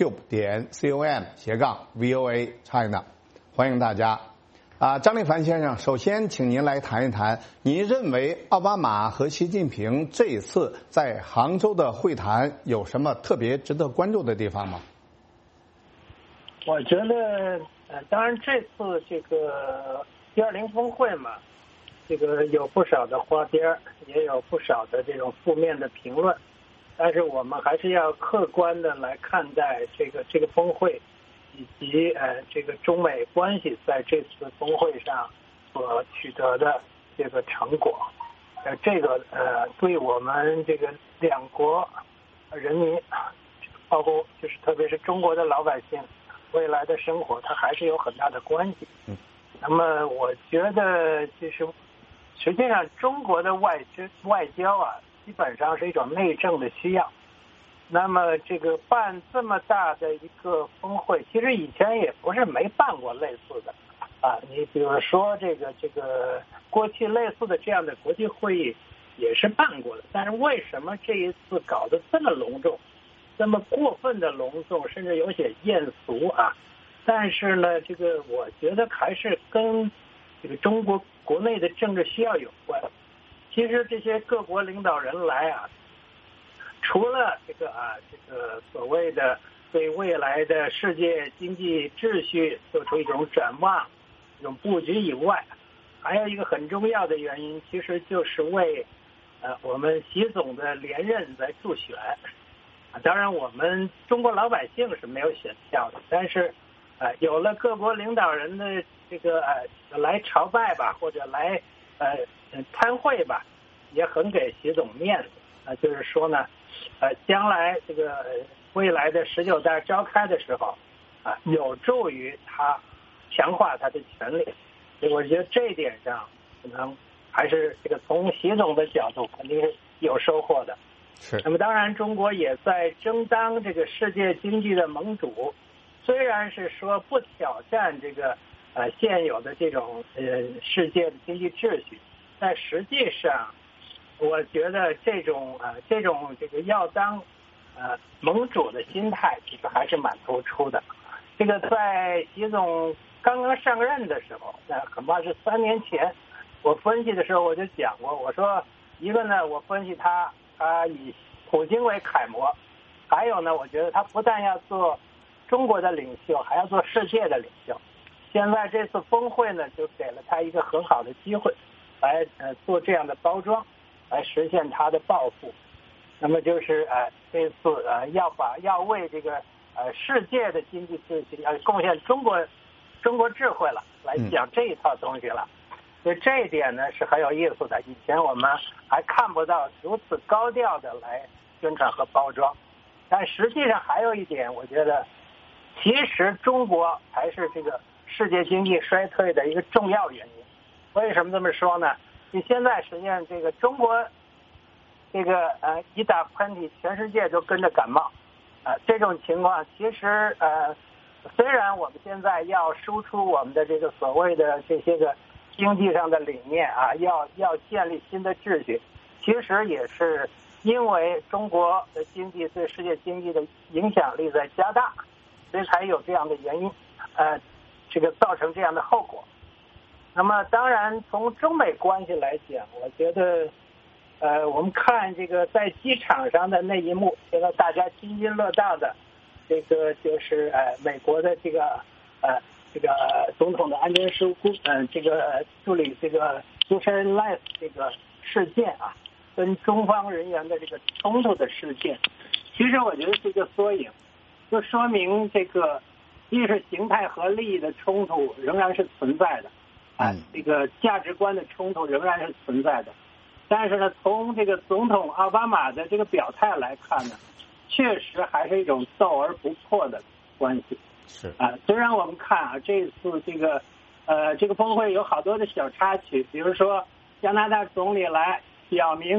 youtube.com/VOA China。欢迎大家。张立凡先生，首先请您来谈一谈，您认为奥巴马和习近平这一次在杭州的会谈有什么特别值得关注的地方吗？ 我觉得，当然这次这个G20峰会嘛，这个有不少的花边，也有不少的这种负面的评论，但是我们还是要客观的来看待这个峰会。以及这个中美关系在这次峰会上所取得的这个成果，这个对我们这个两国人民，包括就是特别是中国的老百姓未来的生活，它还是有很大的关系。那么我觉得就是实际上中国的外交啊，基本上是一种内政的需要。那么这个办这么大的一个峰会，其实以前也不是没办过类似的啊。你比如说这个过去类似的这样的国际会议也是办过的，但是为什么这一次搞得这么隆重，这么过分的隆重，甚至有些艳俗啊？但是呢，这个我觉得还是跟这个中国国内的政治需要有关。其实这些各国领导人来啊，除了这个所谓的对未来的世界经济秩序做出一种展望、一种布局以外，还有一个很重要的原因，其实就是为我们习总的连任在助选。当然，我们中国老百姓是没有选票的，但是有了各国领导人的这个来朝拜吧，或者来参会吧，也很给习总面子。就是说呢，将来这个未来的19大召开的时候，有助于他强化他的权力。所以我觉得这一点上，可能还是这个从习总的角度肯定是有收获的。 是。 那么当然，中国也在争当这个世界经济的盟主，虽然是说不挑战这个现有的这种世界的经济秩序，但实际上，我觉得这种这个要当盟主的心态，其实还是蛮突出的。这个在习总刚刚上任的时候，恐怕是3年前，我分析的时候我就讲过，我说一个呢，我分析他以普京为楷模，还有呢，我觉得他不但要做中国的领袖，还要做世界的领袖。现在这次峰会呢，就给了他一个很好的机会，来做这样的包装，来实现他的抱负。那么就是这次要为这个世界的经济秩序要贡献中国智慧了，来讲这一套东西了。 所以这一点呢是很有意思的，以前我们还看不到如此高调的来宣传和包装。但实际上还有一点，我觉得其实中国才是这个世界经济衰退的一个重要原因。为什么这么说呢？你现在实际上这个中国这个一打喷嚏，全世界都跟着感冒这种情况其实虽然我们现在要输出我们的这个所谓的这些个经济上的理念要建立新的秩序，其实也是因为中国的经济对世界经济的影响力在加大，所以才有这样的原因这个造成这样的后果。那么当然从中美关系来讲，我觉得我们看这个在机场上的那一幕，觉得大家津津乐道的这个就是美国的这个总统的安全事务这个助理这个苏珊赖这个事件跟中方人员的这个冲突的事件，其实我觉得是一个缩影，就说明这个意识形态和利益的冲突仍然是存在的这个价值观的冲突仍然是存在的。但是呢，从这个总统奥巴马的这个表态来看呢，确实还是一种斗而不破的关系。 是虽然我们看这次这个峰会有好多的小插曲，比如说加拿大总理来表明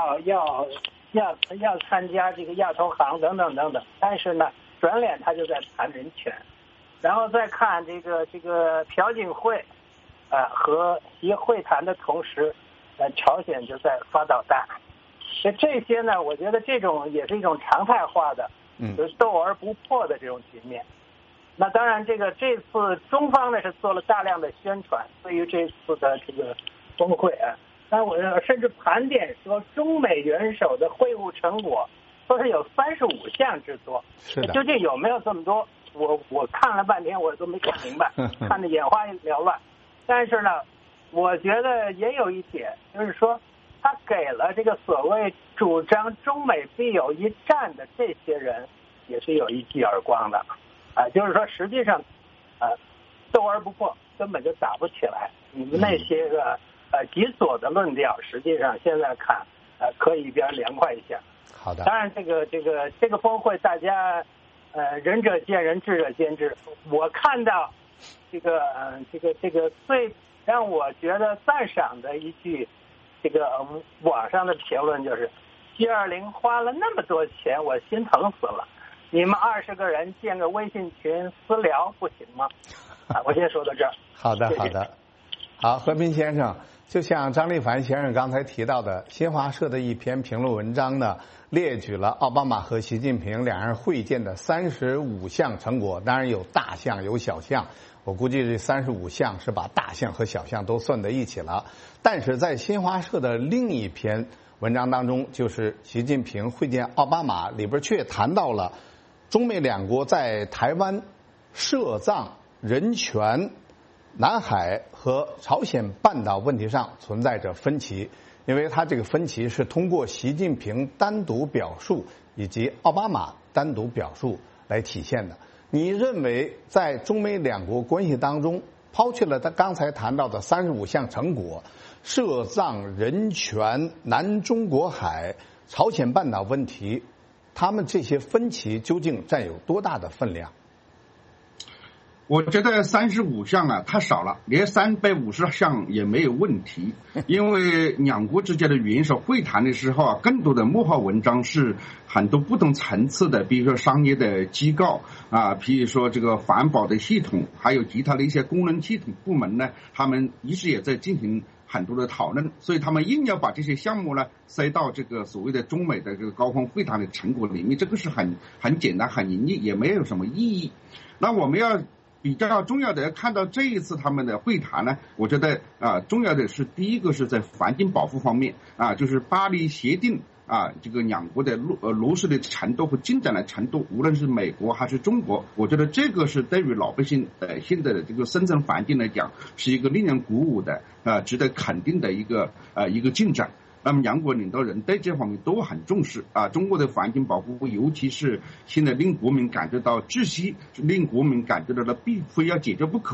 要参加这个亚投行等等等等，但是呢，转脸他就在谈人权。然后再看这个朴槿惠和习会谈的同时，朝鲜就在发导弹。这些呢，我觉得这种也是一种常态化的，就是斗而不破的这种局面。那当然，这次中方呢是做了大量的宣传，对于这次的这个峰会但我甚至盘点说，中美元首的会晤成果说是有35项之多。 是的， 究竟有没有这么多？我看了半天，我都没搞明白，看得眼花缭乱。但是呢，我觉得也有一点，就是说，他给了这个所谓主张中美必有一战的这些人，也是有一记耳光的。就是说，实际上，斗而不破，根本就打不起来。你们那些个极左的论调，实际上现在看，可以一边凉快一下。 好的。 当然，这个峰会，大家仁者见仁，智者见智。我看到这个最让我觉得赞赏的一句，这个网上的评论就是 ：G20 花了那么多钱，我心疼死了。你们20个人建个微信群私聊不行吗？我先说到这儿。 好的， 谢谢。 好的。好，和平先生，就像张立凡先生刚才提到的，新华社的一篇评论文章呢，列举了奥巴马和习近平两人会见的35项成果，当然有大项有小项，我估计这35项是把大项和小项都算在一起了。但是在新华社的另一篇文章当中，就是习近平会见奥巴马里边却谈到了中美两国在台湾、涉藏、人权、南海和朝鲜半岛问题上存在着分歧，因为他这个分歧是通过习近平单独表述以及奥巴马单独表述来体现的。你认为在中美两国关系当中，抛去了他刚才谈到的35项成果，涉藏、人权、南中国海、朝鲜半岛问题，他们这些分歧究竟占有多大的分量？ 我觉得35项太少了，连350项也没有问题。因为两国之间的元首会谈的时候更多的幕后文章是很多不同层次的，比如说商业的机构比如说这个环保的系统，还有其他的一些功能系统部门呢，他们一直也在进行很多的讨论，所以他们硬要把这些项目呢塞到这个所谓的中美的这个高峰会谈的成果里面，这个是很简单、很容易，也没有什么意义。那我们要比较重要的要看到这一次他们的会谈呢，我觉得重要的是第一个是在环境保护方面就是巴黎协定这个两国的落实的程度和进展的程度，无论是美国还是中国，我觉得这个是对于老百姓现在的这个生存环境来讲，是一个令人鼓舞的值得肯定的一个进展。那么两国领导人对这方面都很重视中国的环境保护，尤其是现在令国民感觉到窒息，令国民感觉到了必非要解决不可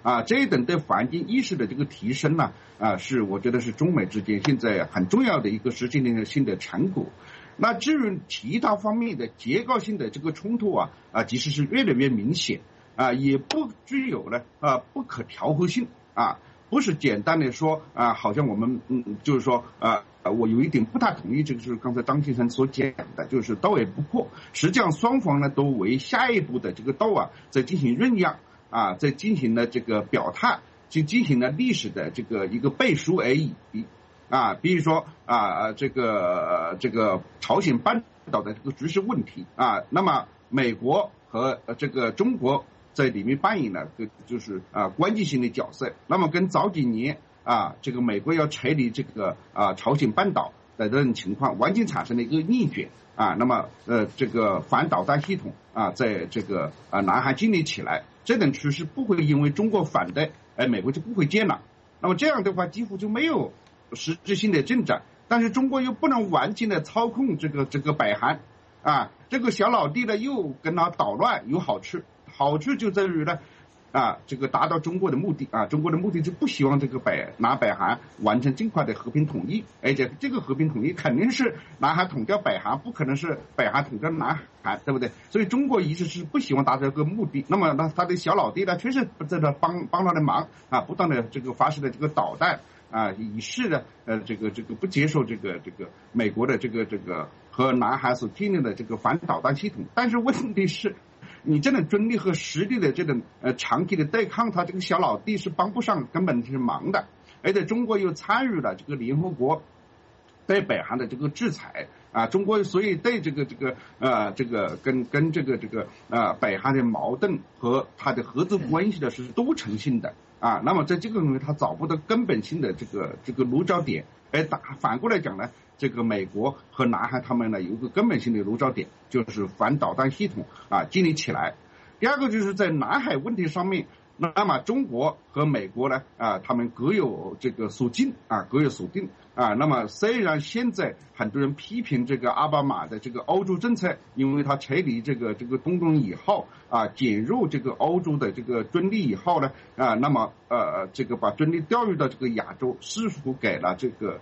这一等对环境意识的这个提升呢，是我觉得是中美之间现在很重要的一个实际性的成果。那至于其他方面的结构性的这个冲突其实是越来越明显也不具有呢不可调和性不是简单的说好像我们就是说我有一点不太同意，这个是刚才张先生所讲的，就是斗而不破。实际上双方呢都为下一步的这个斗在进行酝酿在进行了这个表态，就进行了历史的这个一个背书而已比如说这个朝鲜半岛的这个局势问题那么美国和这个中国在里面扮演了就是关键性的角色。那么跟早几年这个美国要撤离这个朝鲜半岛的这种情况完全产生了一个逆转那么这个反导弹系统在这个南海建立起来，这种趋势不会因为中国反对美国就不会建了。那么这样的话几乎就没有实质性的进展，但是中国又不能完全的操控这个北韩这个小老弟呢又跟他捣乱有好处就在于呢这个达到中国的目的中国的目的就不希望这个北韩完成尽快的和平统一，而且这个和平统一肯定是南海统掉北韩，不可能是北韩统掉南海，对不对？所以中国一直是不希望达到这个目的。那么他的小老弟呢确实在这帮他的忙不断的这个发射的这个导弹以示呢这个不接受这个美国的这个和南海所建立的这个反导弹系统。但是问题是你这种军力和实力的这种长期的对抗，他这个小老弟是帮不上，根本是忙的。而且中国又参与了这个联合国对北韩的这个制裁中国所以对这个跟这个北韩的矛盾和它的合作关系的是多层性的那么在这个里面他找不到根本性的这个落脚点。而反过来讲呢，这个美国和南韩他们呢有一个根本性的落脚点，就是反导弹系统建立起来。第二个就是在南海问题上面，那么中国和美国呢他们各有这个所进各有所定那么虽然现在很多人批评这个奥巴马的这个欧洲政策，因为他撤离这个中东以后减弱这个欧洲的这个军力以后呢那么这个把军力调入到这个亚洲，似乎给了这个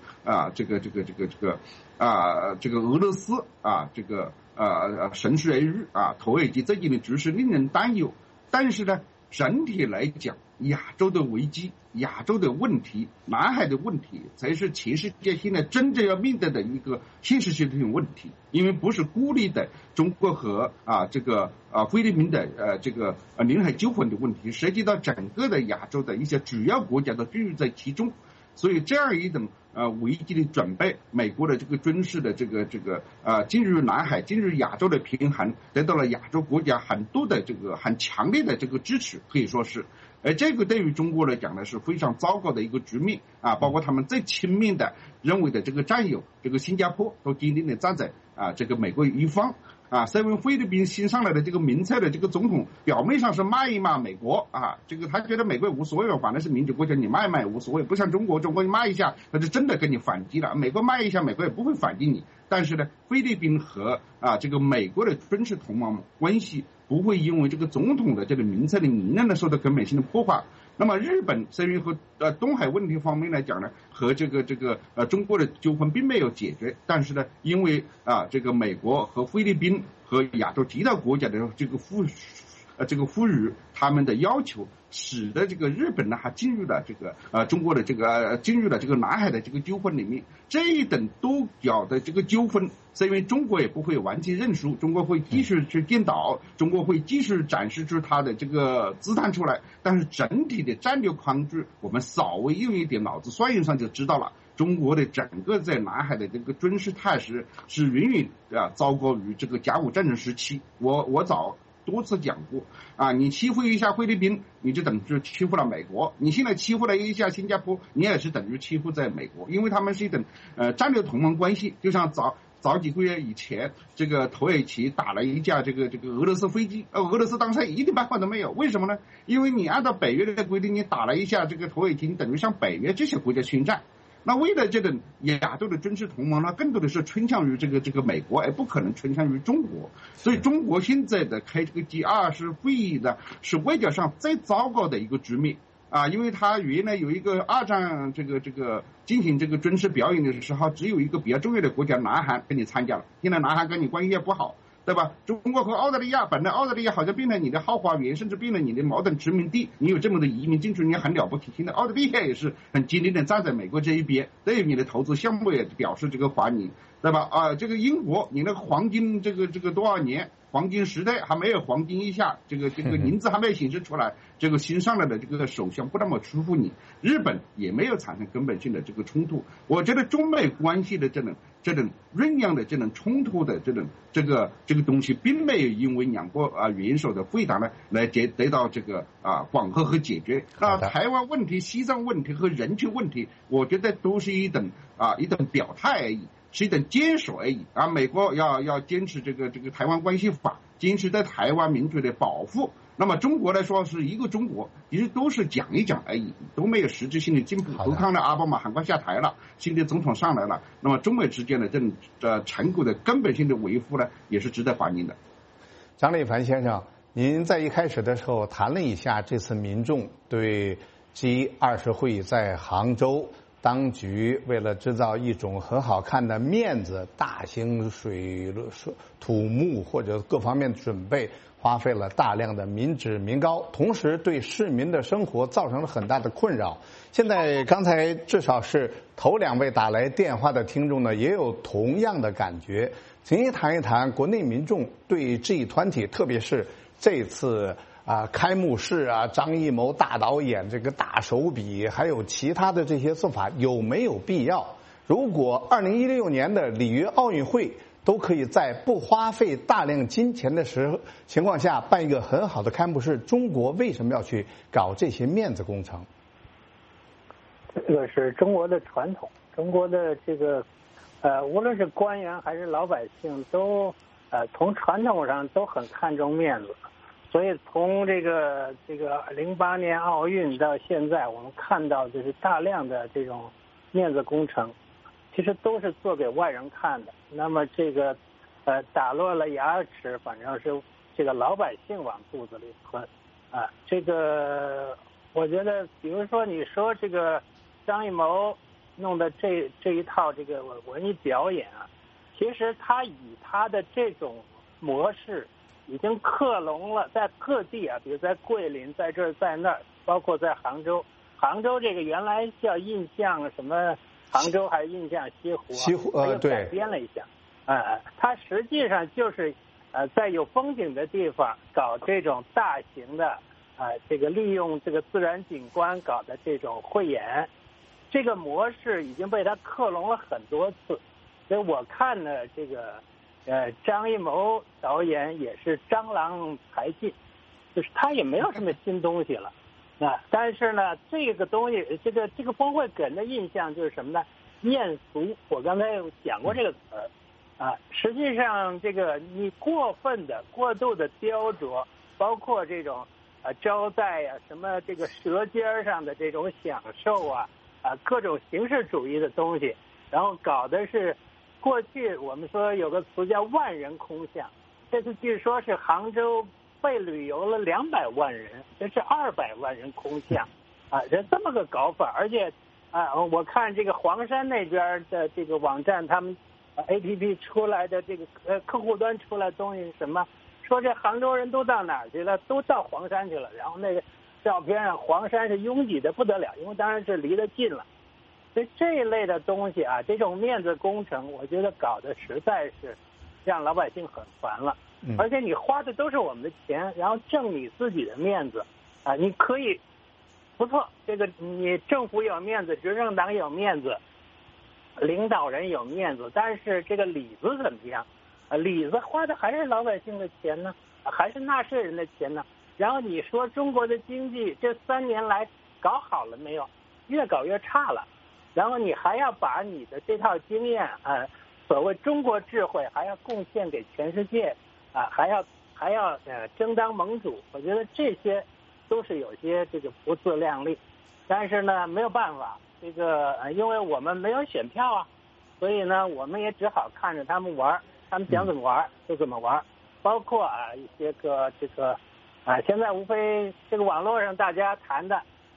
俄罗斯这个乘虚而入土耳其最近的局势令人担忧。但是呢整体来讲，亚洲的危机、亚洲的问题、南海的问题，才是全世界现在真正要面对的一个现实性的问题。因为不是孤立的中国和这个菲律宾的这个领海纠纷的问题，涉及到整个的亚洲的一些主要国家都居住在其中。所以这样一种危机的准备，美国的这个军事的这个进入南海、进入亚洲的平衡，得到了亚洲国家很多的这个很强烈的这个支持，可以说是。而这个对于中国来讲呢是非常糟糕的一个局面包括他们最亲密的认为的这个战友这个新加坡都坚定的站在这个美国一方虽然菲律宾新上来的这个民粹的这个总统表面上是骂一骂美国这个他觉得美国无所谓，反正是民主国家，你骂一骂也无所谓，不像中国骂一下他就真的跟你反击了，美国骂一下美国也不会反击你。但是呢菲律宾和这个美国的军事同盟关系不会因为这个总统的这个民粹的理念呢受到根本性的破坏。那么日本虽然和东海问题方面来讲呢，和这个中国的纠纷并没有解决，但是呢因为这个美国和菲律宾和亚洲其他国家的这个赋予他们的要求，使得这个日本呢还进入了这个中国的进入了这个南海的这个纠纷里面。这一等多角的这个纠纷，是因为中国也不会完全认输，中国会继续去颠倒，中国会继续展示出它的这个姿态出来。但是整体的战略框架，我们稍微用一点脑子算一算就知道了，中国的整个在南海的这个军事态势是远远糟糕于这个甲午战争时期。我早多次讲过你欺负一下菲律宾，你就等于欺负了美国；你现在欺负了一下新加坡，你也是等于欺负在美国，因为他们是一种战略同盟关系。就像早几个月以前，这个土耳其打了一架这个俄罗斯飞机，俄罗斯当时一点办法都没有。为什么呢？因为你按照北约的规定，你打了一下这个土耳其，你等于向北约这些国家宣战。那为了这种亚洲的军事同盟呢，更多的是倾向于这个美国，而不可能倾向于中国。所以中国现在的开这个G20会议的是外交上最糟糕的一个局面因为他原来有一个二战这个进行这个军事表演的时候，只有一个比较重要的国家南韩跟你参加了，现在南韩跟你关系也不好，对吧？中国和澳大利亚，本来澳大利亚好像变成你的后花园，甚至变成你的矛盾殖民地，你有这么多移民进去，你很了不起。现在澳大利亚也是很坚定的站在美国这一边，对你的投资项目也表示这个欢迎，对吧？这个英国，你那个黄金这个多少年？黄金时代还没有黄金以下，这个银子还没有显示出来，这个新上来的这个首相不那么舒服你。日本也没有产生根本性的这个冲突。我觉得中美关系的这种酝酿的这种冲突的这个东西，并没有因为两国元首的会谈呢来得到这个缓和和解决。那台湾问题、西藏问题和人权问题，我觉得都是一种表态而已。是一种坚守而已美国要坚持这个台湾关系法，坚持对台湾民主的保护。那么中国来说是一个中国，其实都是讲一讲而已，都没有实质性的进步。何况呢，奥巴马很快下台了，新的总统上来了，那么中美之间的这种成果的根本性的维护呢，也是值得欢迎的。 张立凡先生，您在一开始的时候谈了一下这次民众对 G20 会议在杭州。当局为了制造一种很好看的面子，大兴土木或者各方面的准备，花费了大量的民脂民膏，同时对市民的生活造成了很大的困扰。现在刚才至少是头2位打来电话的听众呢，也有同样的感觉。请您谈一谈国内民众对G20，特别是这次开幕式张艺谋大导演这个大手笔，还有其他的这些做法有没有必要？如果2016年的里约奥运会都可以在不花费大量金钱的情况下办一个很好的开幕式，中国为什么要去搞这些面子工程？ 这个是中国的传统，中国的这个无论是官员还是老百姓都从传统上都很看重面子。所以从这个08年奥运到现在，我们看到就是大量的这种面子工程，其实都是做给外人看的。那么这个打落了牙齿，反正是这个老百姓往肚子里吞这个我觉得，比如说你说这个张艺谋弄的这一套这个文艺表演其实他以他的这种模式。已经克隆了，在各地比如在桂林，在这儿，在那儿，包括在杭州。杭州这个原来叫印象什么杭州还是印象西湖对， 改编了一下。它实际上就是在有风景的地方搞这种大型的这个利用这个自然景观搞的这种汇演，这个模式已经被它克隆了很多次。所以我看呢，这个张艺谋导演也是江郎才尽，就是他也没有什么新东西了但是呢，这个东西，这个峰会给人的印象就是什么呢？艳俗。我刚才有讲过这个词实际上这个你过分的、过度的雕琢，包括这种招待什么这个舌尖上的这种享受各种形式主义的东西，然后搞的是。过去我们说有个词叫万人空巷，这次据说是杭州被旅游了200万人，这是200万人空巷这么个搞法。而且我看这个黄山那边的这个网站，他们APP 出来的这个客户端出来的东西是什么？说这杭州人都到哪儿去了？都到黄山去了。然后那个照片上黄山是拥挤的不得了，因为当然是离得近了。所以这一类的东西这种面子工程，我觉得搞得实在是让老百姓很烦了。而且你花的都是我们的钱，然后挣你自己的面子你可以不错，这个你政府有面子，执政党有面子，领导人有面子，但是这个里子怎么样里子花的还是老百姓的钱呢，还是纳税人的钱呢。然后你说中国的经济这3年来搞好了没有？越搞越差了。然后你还要把你的这套经验所谓中国智慧还要贡献给全世界还要争当盟主。我觉得这些都是有些这个不自量力。但是呢没有办法，这个因为我们没有选票所以呢我们也只好看着他们玩，他们想怎么玩就怎么玩。包括一些个这个现在无非这个网络上大家谈的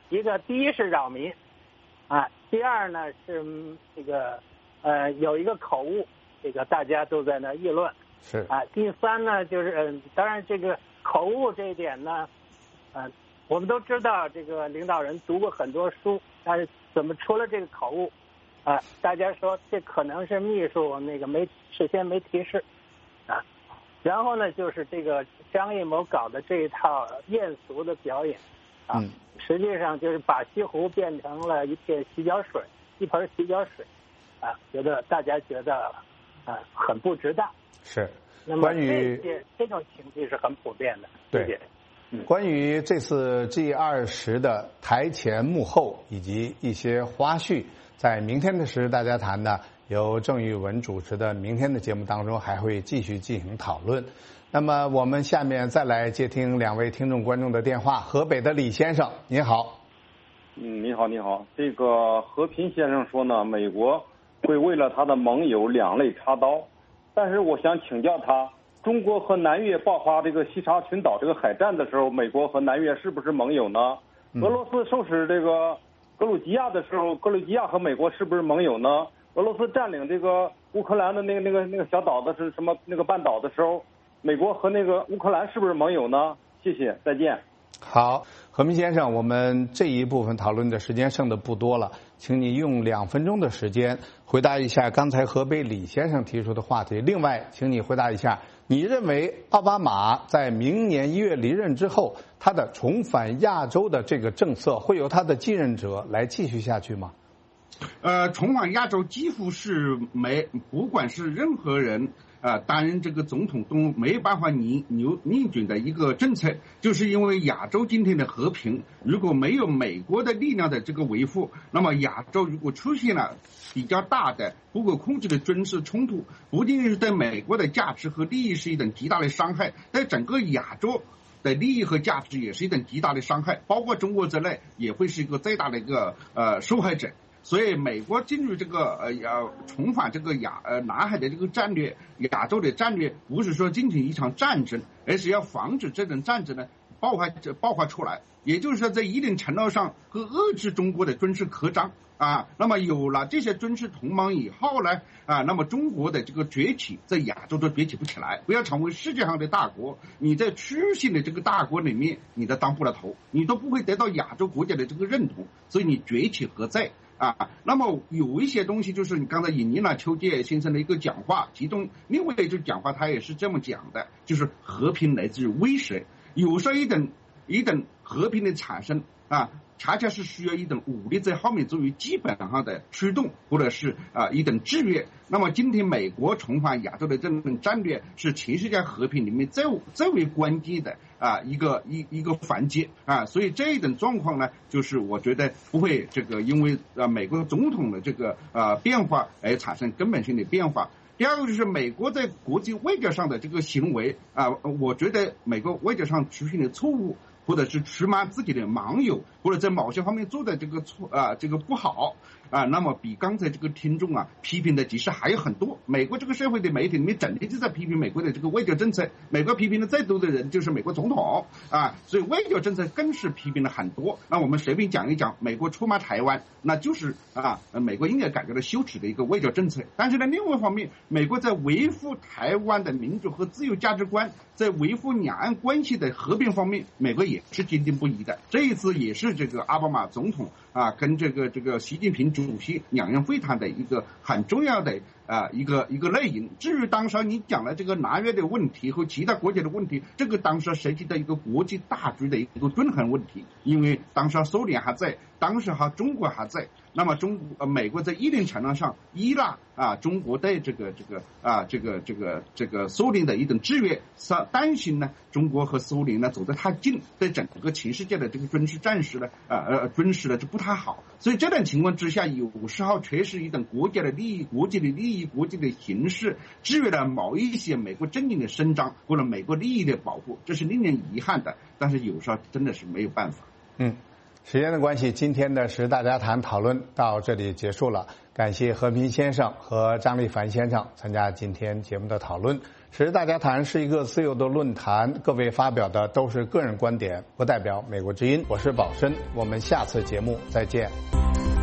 第一是扰民，第二呢是这个有一个口误，这个大家都在那议论。 是第三呢就是当然这个口误这一点呢，我们都知道这个领导人读过很多书，但是怎么出了这个口误？大家说这可能是秘书那个事先没提示然后呢就是这个张艺谋搞的这一套艳俗的表演实际上就是把西湖变成了一盆洗脚水大家觉得很不值当。 是。 那么这种情绪是很普遍的。 对。关于这次 G20 的台前幕后以及一些花絮，在明天的时事大家谈呢，由郑玉文主持的明天的节目当中还会继续进行讨论。那么我们下面再来接听2位听众观众的电话。河北的李先生，您好。 你好。这个和平先生说呢，美国会为了他的盟友两肋插刀，但是我想请教他，中国和南越爆发这个西沙群岛这个海战的时候，美国和南越是不是盟友呢？俄罗斯受使这个格鲁吉亚的时候，格鲁吉亚和美国是不是盟友呢？俄罗斯占领这个乌克兰的那个小岛的是什么那个半岛的时候，美国和那个乌克兰是不是盟友呢？谢谢，再见。 好，何明先生，我们这一部分讨论的时间剩的不多了，请你用2分钟的时间回答一下刚才河北李先生提出的话题。另外，请你回答一下，你认为奥巴马在明年1月离任之后，他的重返亚洲的这个政策会由他的继任者来继续下去吗？ 重返亚洲几乎是不管是任何人担任这个总统都没办法逆转的一个政策，就是因为亚洲今天的和平，如果没有美国的力量的这个维护，那么亚洲如果出现了比较大的不可控制的军事冲突，不仅仅是对美国的价值和利益是一种极大的伤害，在整个亚洲的利益和价值也是一种极大的伤害，包括中国在内也会是一个最大的一个受害者。所以美国进入这个重返这个南海的这个战略，亚洲的战略不是说进行一场战争，而是要防止这种战争呢爆发出来，也就是说在一定程度上和遏制中国的军事扩张那么有了这些军事同盟以后呢那么中国的这个崛起在亚洲都崛起不起来，不要成为世界上的大国，你在区域性的这个大国里面你都当不了头，你都不会得到亚洲国家的这个认同，所以你崛起何在？那么有一些东西就是你刚才引用了邱介先生的一个讲话，其中另外一句讲话他也是这么讲的，就是和平来自于威慑，有时候一种和平的产生恰恰是需要一种武力在后面作为基本上的驱动，或者是一种制约。那么今天美国重返亚洲的这种战略是全世界和平里面最为关键的一个环节所以这一种状况呢，就是我觉得不会这个因为美国总统的这个变化而产生根本性的变化。第二个就是美国在国际外交上的这个行为我觉得美国外交上出现的错误，或者是出卖自己的盟友，或者在某些方面做的这个这个不好那么比刚才这个听众批评的其实还有很多。美国这个社会的媒体里面整天就在批评美国的这个外交政策，美国批评的最多的人就是美国总统所以外交政策更是批评了很多。那我们随便讲一讲，美国出卖台湾，那就是美国应该感觉到羞耻的一个外交政策。但是呢，另外一方面，美国在维护台湾的民主和自由价值观，在维护两岸关系的和平方面，美国也是坚定不移的。这一次也是这个奥巴马总统跟这个习近平主席两人会谈的一个很重要的一个内容。至于当时你讲了这个南越的问题和其他国家的问题，这个当时涉及到一个国际大局的一个均衡问题，因为当时苏联还在，当时中国还在，那么美国在一定程度上依赖中国对这个苏联的一种制约，担心呢中国和苏联呢走得太近，对整个全世界的这个军事战士呢军事呢就不太好。所以这种情况之下，有时候确实一种国家的利益、国际的利益、国际的形势制约了某一些美国政见的伸张或者美国利益的保护，这是令人遗憾的。但是有时候真的是没有办法。 时间的关系，今天的时事大家谈讨论到这里结束了。感谢和平先生和张立凡先生参加今天节目的讨论。时事大家谈是一个自由的论坛，各位发表的都是个人观点，不代表美国之音。我是宝申，我们下次节目再见。